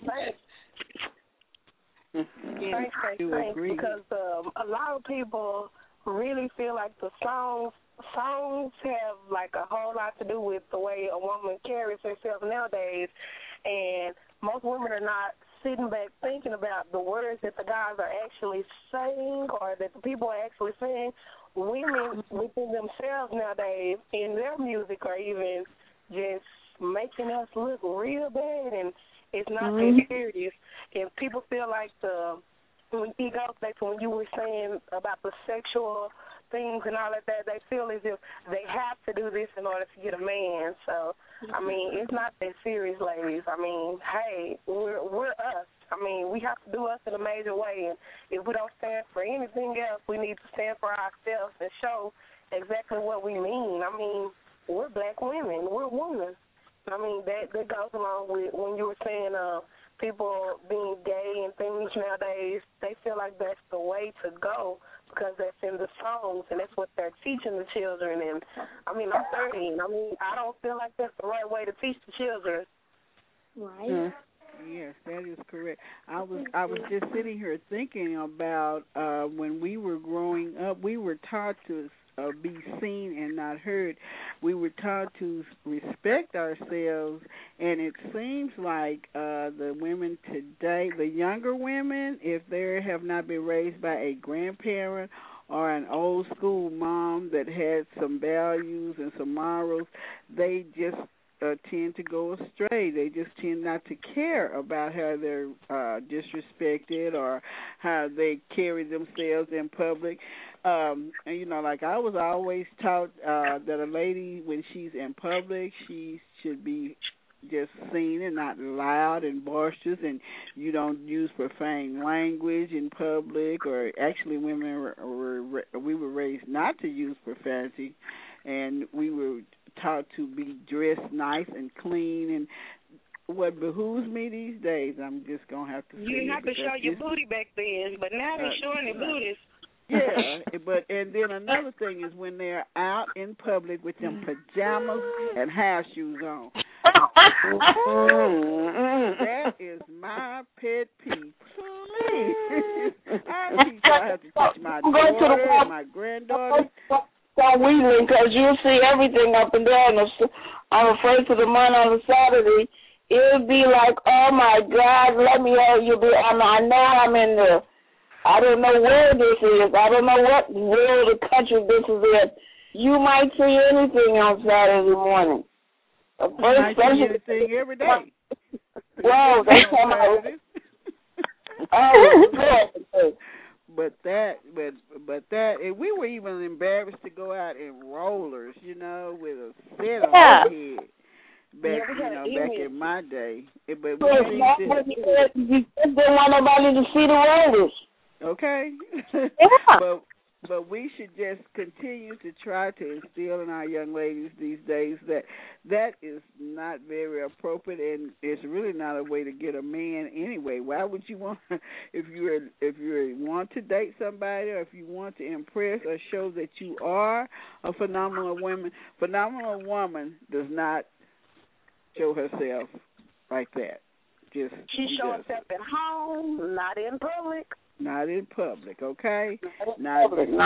Yeah, I do agree. Because um, a lot of people really feel like the songs songs have like a whole lot to do with the way a woman carries herself nowadays, and most women are not sitting back thinking about the words that the guys are actually saying or that the people are actually saying. Women within themselves nowadays in their music are even just making us look real bad, and it's not mm-hmm. that serious. If people feel like the, when it goes back to when you were saying about the sexual things and all of that, they feel as if they have to do this in order to get a man. So, I mean, it's not that serious, ladies. I mean, hey, we're we're us. I mean, we have to do us in a major way, and if we don't stand for anything else, we need to stand for ourselves and show exactly what we mean. I mean, we're black women. We're women. I mean, that, that goes along with when you were saying uh, people being gay and things nowadays, they feel like that's the way to go because that's in the songs and that's what they're teaching the children. And, I mean, I'm thirteen. I mean, I don't feel like that's the right way to teach the children. Right. Uh, yes, that is correct. I was I was just sitting here thinking about uh, when we were growing up. We were taught to uh, be seen and not heard. We were taught to respect ourselves, and it seems like uh, the women today, the younger women, if they have not been raised by a grandparent or an old school mom that had some values and some morals, they just uh, tend to go astray. They just tend not to care about how they're uh, disrespected or how they carry themselves in public. Um, and, you know, like I was always taught uh, that a lady, when she's in public, she should be just seen and not loud and boisterous, and you don't use profane language in public. Or actually, women were, were we were raised not to use profanity, and we were taught to be dressed nice and clean. And what behooves me these days, I'm just gonna have to say, you didn't have to show your booty back then, but now they're uh, showing their booties. Yeah, but and then another thing is when they're out in public with them pajamas and house shoes on. That is my pet peeve. I teach I have to teach my daughter and my granddaughter. Start wheeling, because you'll see everything up and down. I'm afraid for the month on a Saturday. It'll be like, oh my God, let me have you. Be. I mean, I know I'm in the. I don't know where this is. I don't know what world of country this is in. You might see anything on Saturday morning. You might see anything every day. Well, they come out. Oh, good. But that, but but that, and we were even embarrassed to go out in rollers, you know, with a set on our head. Back, you know, back in my day. It, but we yes, to, you didn't want nobody to see the rollers. Okay. Yeah. but but we should just continue to try to instill in our young ladies these days that that is not very appropriate, and it's really not a way to get a man anyway. Why would you want, if you're if you want to date somebody, or if you want to impress or show that you are a phenomenal woman, phenomenal woman does not show herself like that. Just she, she shows herself at home, not in public. Not in public, okay? Not in public, no.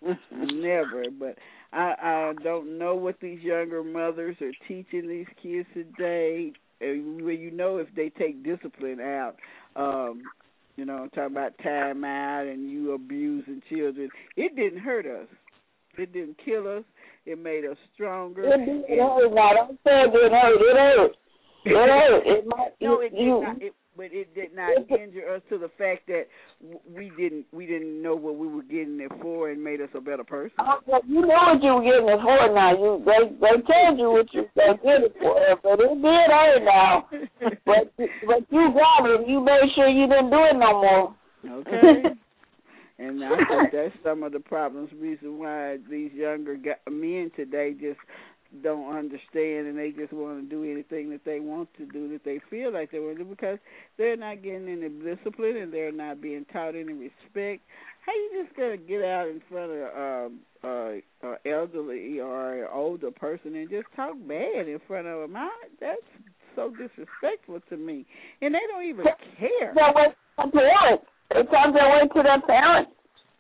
Never. But I, I don't know what these younger mothers are teaching these kids today. Where you know if they take discipline out, um, you know, talking about time out and you abusing children. It didn't hurt us. It didn't kill us. It made us stronger. It didn't hurt. I don't say it didn't hurt. It hurt. It hurt. It might, no, it did you, not. It, but it did not injure us to the fact that we didn't we didn't know what we were getting it for, and made us a better person. Oh, you know what you were getting it for now. You they they told you what you they did it for, but it did hurt now. but but you got it. You made sure you didn't do it no more. Okay. And I think that's some of the problems, reason why these younger men today just don't understand, and they just want to do anything that they want to do, that they feel like they want to do, because they're not getting any discipline and they're not being taught any respect. How you just going to get out in front of um, uh, uh, elderly or an older person and just talk bad in front of them? I, that's so disrespectful to me. And they don't even care. They're waiting to their parents. Sometimes they're waiting to their parents.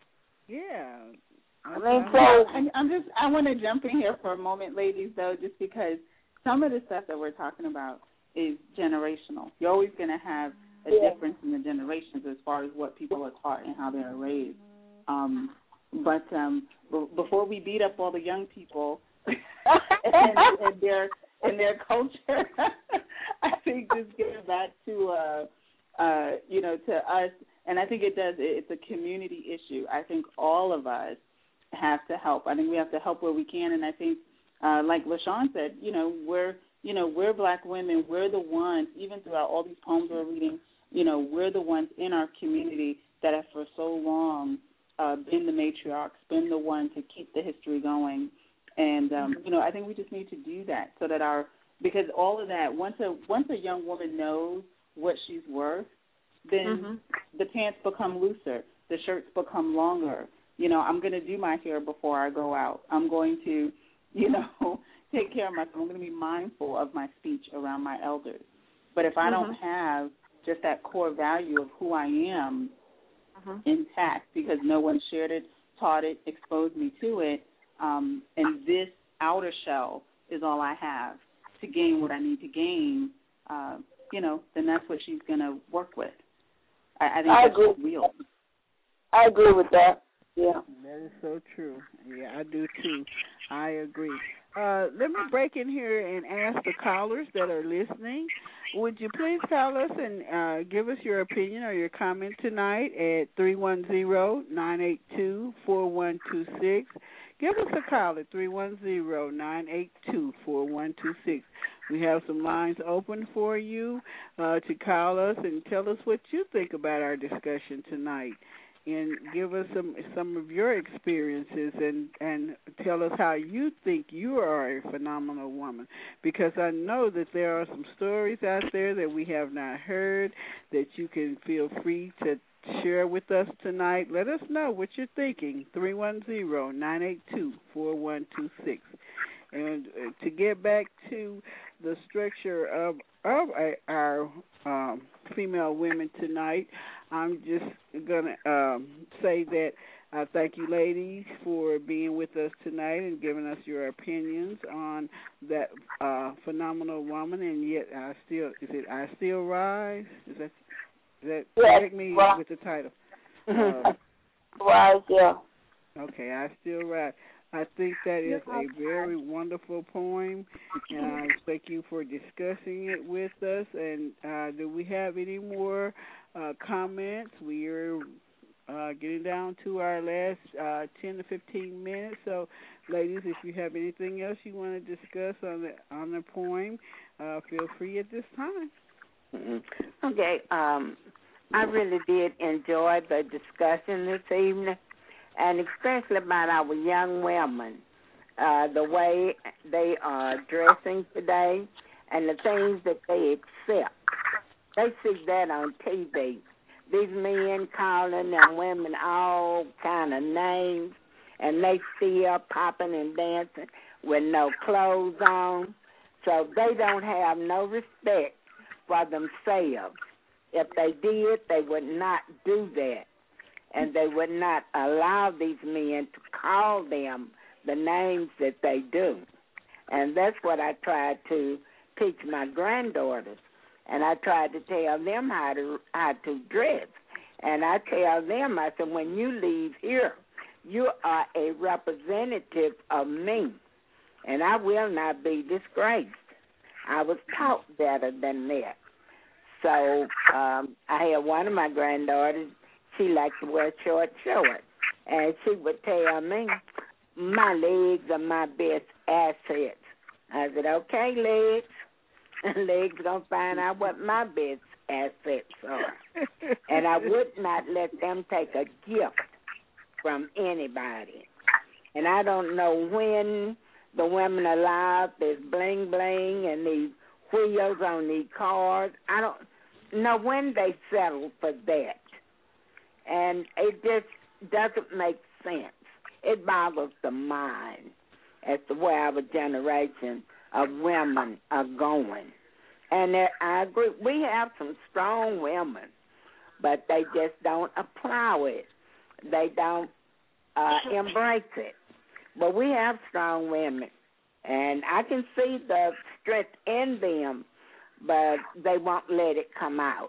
Yeah. I mean, so I'm just, I want to jump in here for a moment, ladies, though, just because some of the stuff that we're talking about is generational. You're always going to have a yeah. difference in the generations as far as what people are taught and how they're raised. Um, but um, b- before we beat up all the young people and, and their and their culture, I think just getting back to, uh, uh, you know, to us, and I think it does, it's a community issue. I think all of us have to help. I think we have to help where we can, and I think, uh, like LaShawn said, you know, we're, you know, we're black women. We're the ones, even throughout all these poems we're reading, you know, we're the ones in our community that have for so long uh, been the matriarchs, been the one to keep the history going, and um, you know, I think we just need to do that so that our, because all of that, once a once a young woman knows what she's worth, then mm-hmm. the pants become looser, the shirts become longer. You know, I'm going to do my hair before I go out. I'm going to, you know, take care of myself. I'm going to be mindful of my speech around my elders. But if I mm-hmm. don't have just that core value of who I am mm-hmm. intact because no one shared it, taught it, exposed me to it, um, and this outer shell is all I have to gain what I need to gain, uh, you know, then that's what she's going to work with. I, I think I that's agree. real. I agree with that. Yeah. That is so true. Yeah, I do too. I agree. Uh, let me break in here and ask the callers that are listening. Would you please call us and uh, give us your opinion or your comment tonight at three one zero, nine eight two, four one two six. Give us a call at three one zero, nine eight two, four one two six. We have some lines open for you uh, to call us and tell us what you think about our discussion tonight. And give us some some of your experiences and, and tell us how you think you are a phenomenal woman. Because I know that there are some stories out there that we have not heard that you can feel free to share with us tonight. Let us know what you're thinking. three one zero, nine eight two, four one two six. And to get back to the structure of, of our um, female women tonight, I'm just going to um, say that I thank you, ladies, for being with us tonight and giving us your opinions on that uh, phenomenal woman. And yet, I still is it I still rise? Is that is that yes, correct me well, with the title? Uh, rise, yeah. Okay, I still rise. I think that is a very wonderful poem, and I thank you for discussing it with us. And uh, do we have any more uh, comments? We are uh, getting down to our last uh, ten to fifteen minutes. So, ladies, if you have anything else you want to discuss on the on the poem, uh, feel free at this time. Mm-hmm. Okay, um, I really did enjoy the discussion this evening. And especially about our young women, uh, the way they are dressing today and the things that they accept. They see that on T V. These men calling them women all kind of names, and they still popping and dancing with no clothes on. So they don't have no respect for themselves. If they did, they would not do that. And they would not allow these men to call them the names that they do. And that's what I tried to teach my granddaughters. And I tried to tell them how to how to dress. And I tell them, I said, when you leave here, you are a representative of me. And I will not be disgraced. I was taught better than that. So um, I had one of my granddaughters, she liked to wear short shorts. And she would tell me, my legs are my best assets. I said, okay, legs. Legs going to find out what my best assets are. And I would not let them take a gift from anybody. And I don't know when the women allowed this bling bling and these wheels on these cars. I don't know when they settled for that. And it just doesn't make sense. It boggles the mind as to where our generation of women are going. And there, I agree, we have some strong women, but they just don't apply it. They don't uh, embrace it. But we have strong women, and I can see the strength in them, but they won't let it come out.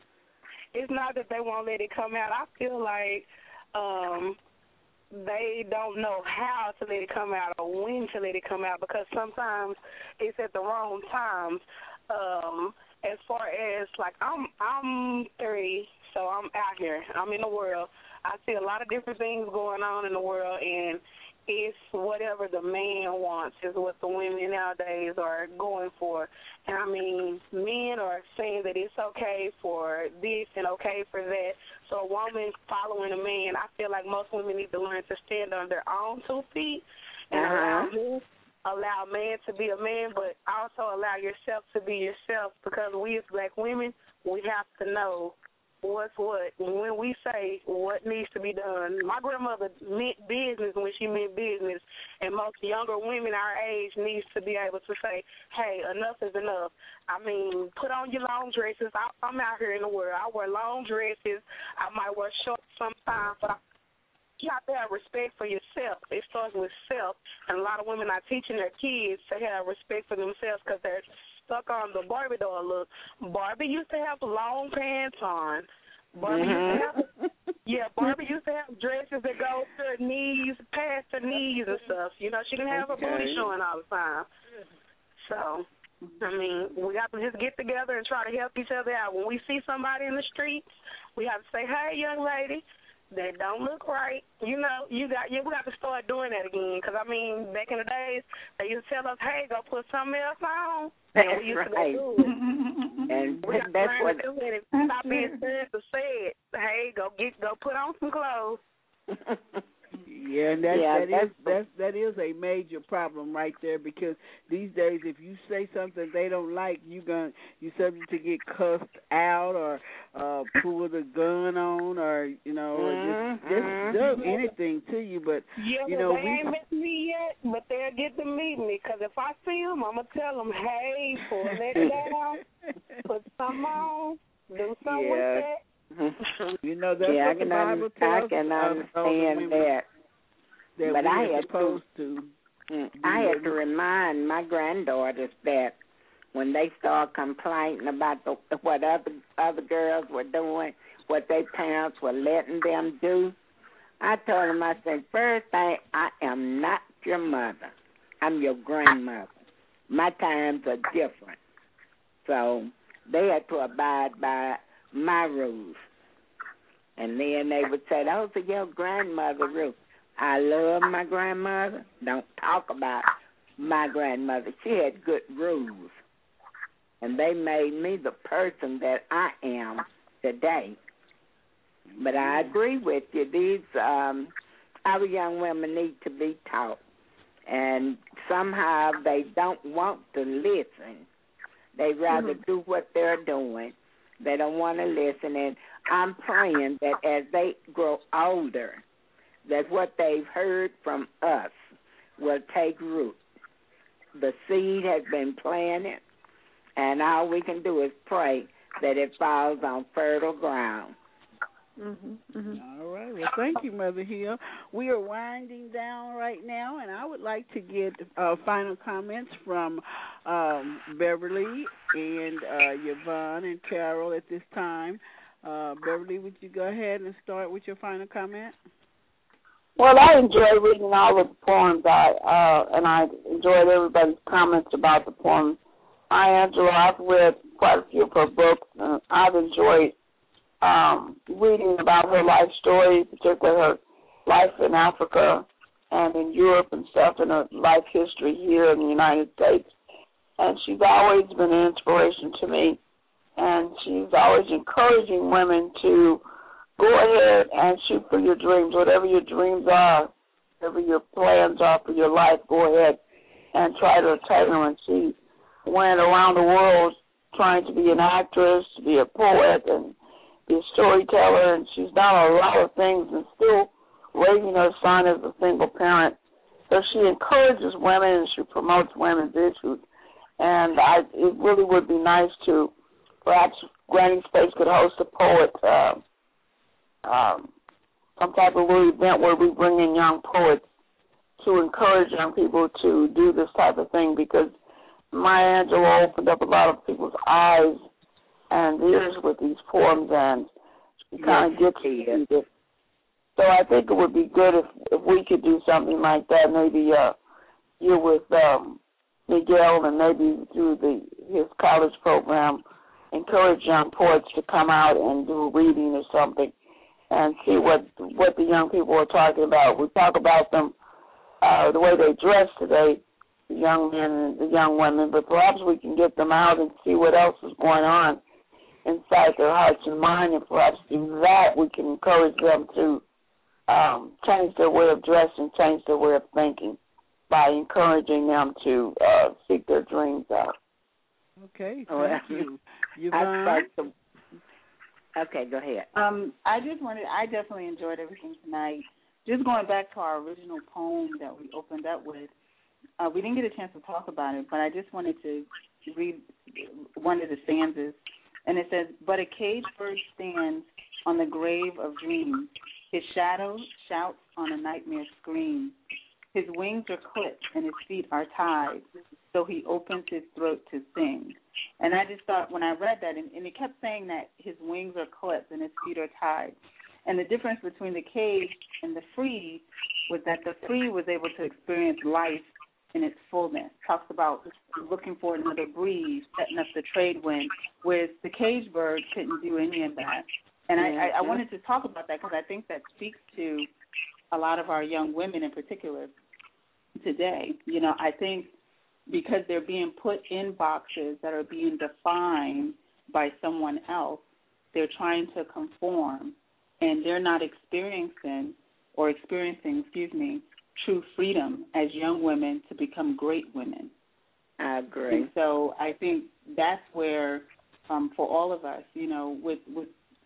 It's not that they won't let it come out. I feel like um, they don't know how to let it come out or when to let it come out because sometimes it's at the wrong times. Um, as far as, like, I'm I'm thirty, so I'm out here. I'm in the world. I see a lot of different things going on in the world, and it's whatever the man wants is what the women nowadays are going for. And, I mean, men are saying that it's okay for this and okay for that. So a woman following a man, I feel like most women need to learn to stand on their own two feet and uh-huh. allow men, allow man to be a man, but also allow yourself to be yourself because we as black women, we have to know what's what. When we say what needs to be done, my grandmother meant business when she meant business, and most younger women our age needs to be able to say, hey, enough is enough. I mean, put on your long dresses. I, I'm out here in the world. I wear long dresses. I might wear shorts sometimes, but I you have to have respect for yourself. It starts with self, and a lot of women are teaching their kids to have respect for themselves because they're stuck on the Barbie doll look. Barbie used to have long pants on. Barbie mm-hmm. used to have, yeah, Barbie used to have dresses that go to her knees, past her knees and stuff. You know, she didn't have okay. her booty showing all the time. So, I mean, we have to just get together and try to help each other out. When we see somebody in the streets, we have to say, hey, young lady, that don't look right. You know, you got you we got to start doing that again. Because, I mean, back in the days, they used to tell us, hey, go put something else on. That's and we used right. to go do it. And we got that's to what... do it. Stop being scared to say it. Hey, go get go put on some clothes. Yeah, and that, yeah, that is that that is a major problem right there, because these days if you say something they don't like, you going you subject to get cussed out or uh, pull the gun on, or you know, mm-hmm. or just, just do anything to you. But yeah, you know, they we, ain't met me yet, but they'll get to meet me. Because if I see them, I'm gonna tell them, hey, pull it down, put some on, do something yeah. with that. You know, that's yeah, what I can the Bible un- tells I can us, understand that. that but we I are had supposed to, to I had to remind my granddaughters that when they start complaining about the, what other other girls were doing, what their parents were letting them do, I told them, I said, first thing, I am not your mother. I'm your grandmother. My times are different. So they had to abide by my rules. And then they would say, those are your grandmother rules. I love my grandmother. Don't talk about my grandmother. She had good rules. And they made me the person that I am today. But I agree with you. These um, our young women need to be taught. And somehow they don't want to listen. They rather mm-hmm. do what they're doing. They don't want to listen. And I'm praying that as they grow older, that what they've heard from us will take root. The seed has been planted, and all we can do is pray that it falls on fertile ground. Mm-hmm, mm-hmm. All right. Well, thank you, Mother Hill. We are winding down right now, and I would like to get uh, final comments from um, Beverly and uh, Yvonne and Carol at this time. Uh, Beverly, would you go ahead and start with your final comment? Well, I enjoyed reading all of the poems, I, uh, and I enjoyed everybody's comments about the poems. Maya Angelou, I've read quite a few of her books, and I've enjoyed um, reading about her life story, particularly her life in Africa and in Europe and stuff, and her life history here in the United States. And she's always been an inspiration to me, and she's always encouraging women to go ahead and shoot for your dreams. Whatever your dreams are, whatever your plans are for your life, go ahead and try to attain them. And she went around the world trying to be an actress, to be a poet, and be a storyteller, and she's done a lot of things and still raising her son as a single parent. So she encourages women and she promotes women's issues. And I, it really would be nice to, perhaps Granny Space could host a poet, uh, um, some type of little event where we bring in young poets to encourage young people to do this type of thing, because Maya Angelou opened up a lot of people's eyes and ears with these poems, and she kind of gets you. So I think it would be good if if we could do something like that, maybe uh, you with um, Miguel, and maybe through the his college program, encourage young poets to come out and do a reading or something, and see what what the young people are talking about. We talk about them, uh, the way they dress today, the young men and the young women, but perhaps we can get them out and see what else is going on inside their hearts and mind, and perhaps through that we can encourage them to um, change their way of dressing, change their way of thinking, by encouraging them to uh, seek their dreams out. Okay, thank well, you. I'd like to Okay, go ahead. Um, I just wanted, I definitely enjoyed everything tonight. Just going back to our original poem that we opened up with, uh, we didn't get a chance to talk about it, but I just wanted to read one of the stanzas. And it says, but a caged bird stands on the grave of dreams. His shadow shouts on a nightmare scream. His wings are clipped and his feet are tied, so he opens his throat to sing. And I just thought when I read that, and, and it kept saying that his wings are clipped and his feet are tied. And the difference between the cage and the free was that the free was able to experience life in its fullness. Talks about looking for another breeze, setting up the trade wind, whereas the cage bird couldn't do any of that. And I, I, I wanted to talk about that because I think that speaks to a lot of our young women in particular today. You know, I think because they're being put in boxes that are being defined by someone else, they're trying to conform, and they're not experiencing or experiencing, excuse me, true freedom as young women to become great women. I agree. And so I think that's where, um, for all of us, you know, with, with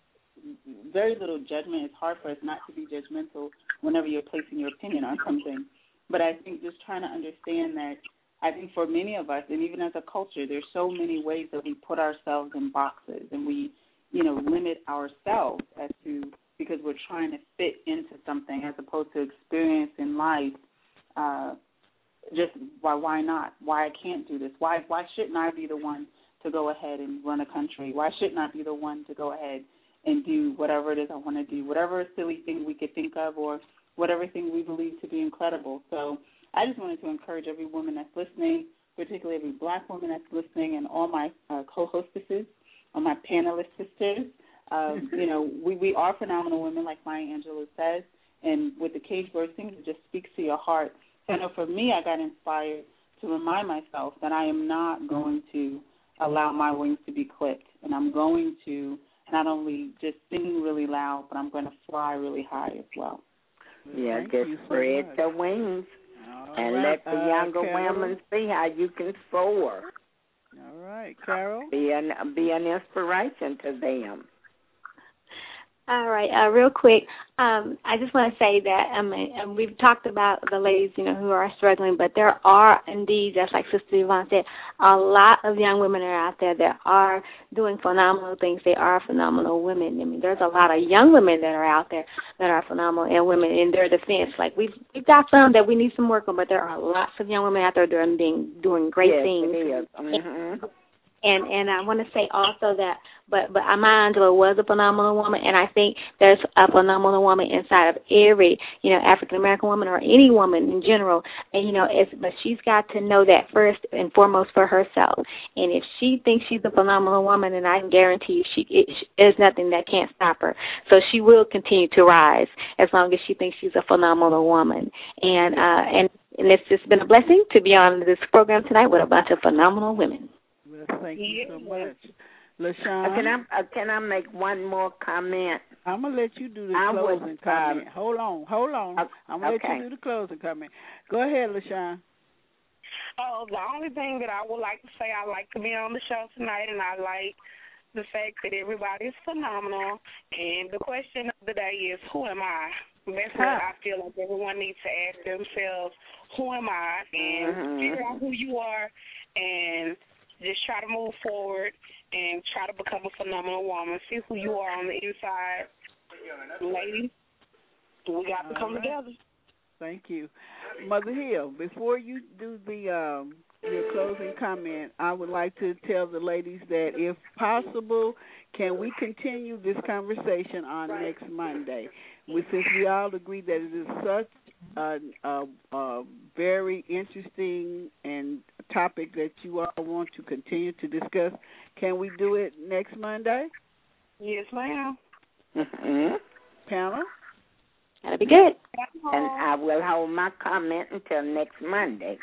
very little judgment, it's hard for us not to be judgmental whenever you're placing your opinion on something. But I think just trying to understand that I think for many of us, and even as a culture, there's so many ways that we put ourselves in boxes and we, you know, limit ourselves as to because we're trying to fit into something as opposed to experiencing life. Uh, just why? Why not? Why I can't do this? Why? Why shouldn't I be the one to go ahead and run a country? Why shouldn't I be the one to go ahead and do whatever it is I want to do? Whatever silly thing we could think of, or whatever thing we believe to be incredible. So I just wanted to encourage every woman that's listening, particularly every black woman that's listening, and all my uh, co-hostesses, all my panelist sisters. Um, you know, we, we are phenomenal women, like Maya Angelou says, and with the cage bird things, it just speaks to your heart. So I know for me, I got inspired to remind myself that I am not going to allow my wings to be clipped, and I'm going to not only just sing really loud, but I'm going to fly really high as well. Yeah, Thank just you so spread much. the wings All and right, let the uh, younger Carol. women see how you can soar. All right, Carol. Be an be an inspiration to them. All right, uh, real quick, um, I just want to say that um, and we've talked about the ladies, you know, who are struggling, but there are indeed, just like Sister Yvonne said, a lot of young women are out there that are doing phenomenal things. They are phenomenal women. I mean, there's a lot of young women that are out there that are phenomenal, and women in their defense. Like we've we've got some that we need some work on, but there are lots of young women out there that are being doing great yes, things. It is. Mm-hmm. And and I want to say also that, but but Maya Angelou was a phenomenal woman, and I think there's a phenomenal woman inside of every, you know, African American woman or any woman in general. And you know, it's but she's got to know that first and foremost for herself. And if she thinks she's a phenomenal woman, then I can guarantee you, she it, there's nothing that can't stop her. So she will continue to rise as long as she thinks she's a phenomenal woman. And uh and and it's just been a blessing to be on this program tonight with a bunch of phenomenal women. Well, thank you so much. LaShawn? Uh, can I uh, can I make one more comment? I'm gonna let you do the I closing was, comment. Um, hold on, hold on. Uh, I'm gonna okay. let you do the closing comment. Go ahead, LaShawn. Oh, the only thing that I would like to say, I like to be on the show tonight, and I like the fact that everybody is phenomenal. And the question of the day is, who am I? That's what I feel like everyone needs to ask themselves, who am I? And mm-hmm. figure out who you are and just try to move forward and try to become a phenomenal woman. See who you are on the inside. Ladies, we got to come right. together. Thank you. Mother Hill, before you do the um, your closing comment, I would like to tell the ladies that if possible, can we continue this conversation on next Monday? We, since we all agree that it is such a, a, a very interesting and topic that you all want to continue to discuss, can we do it next Monday? Yes, ma'am. Mm-hmm. Pamela? That'll be good. And I will hold my comment until next Monday.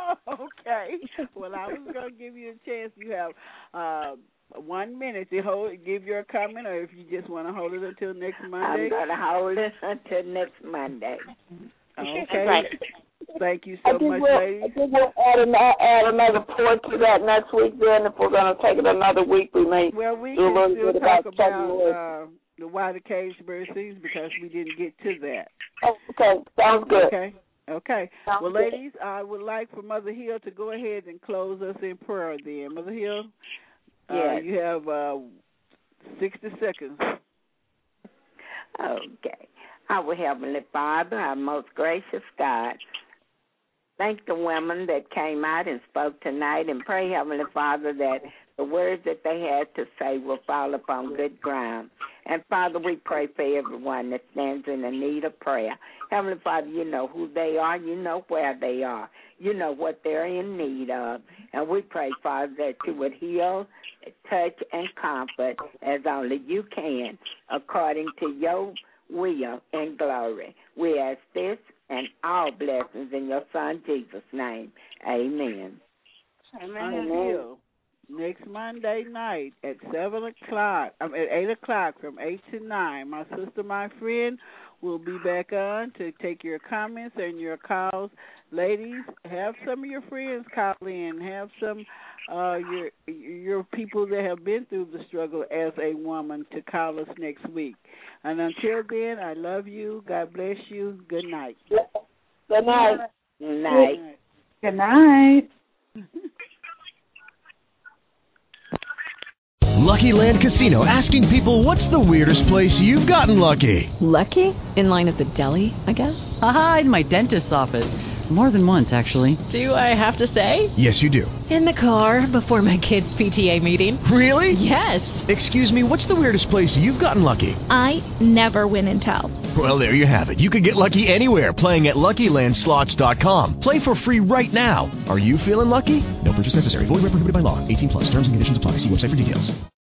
Okay. Well, I was going to give you a chance. You have uh, one minute to hold, give your comment, or if you just want to hold it until next Monday. I'm going to hold it until next Monday. Okay. Right. thank you I so think much, we'll, ladies. I think we'll add, an, add another point to that next week. Then, if we're going to take it another week, we may Well, we do a can little still bit talk about about uh, the why the cage bird sings because we didn't get to that. Oh, okay, sounds good. Okay. Okay. Sounds well, good. ladies, I would like for Mother Hill to go ahead and close us in prayer then. Mother Hill, uh, Yes. you have uh, sixty seconds. Okay. Our Heavenly Father, our most gracious God, thank the women that came out and spoke tonight, and pray, Heavenly Father, that the words that they had to say will fall upon good ground. And, Father, we pray for everyone that stands in the need of prayer. Heavenly Father, you know who they are. You know where they are. You know what they're in need of. And we pray, Father, that you would heal, touch, and comfort as only you can, according to your will and glory. We ask this and all blessings in your Son, Jesus' name. Amen. Amen. Until next Monday night at seven o'clock, um, at eight o'clock from eight to nine, my sister, my friend, will be back on to take your comments and your calls. Ladies, have some of your friends call in. Have some uh, your your people that have been through the struggle as a woman to call us next week. And until then, I love you. God bless you. Good night. Good night. Good night. Good night. Lucky Land Casino, asking people, what's the weirdest place you've gotten lucky? Lucky? In line at the deli, I guess? Aha, in my dentist's office. More than once, actually. Do I have to say? Yes, you do. In the car before my kids' P T A meeting. Really? Yes. Excuse me, what's the weirdest place you've gotten lucky? I never win and tell. Well, there you have it. You can get lucky anywhere, playing at Lucky Land Slots dot com. Play for free right now. Are you feeling lucky? No purchase necessary. Void where prohibited by law. eighteen plus. Terms and conditions apply. See website for details.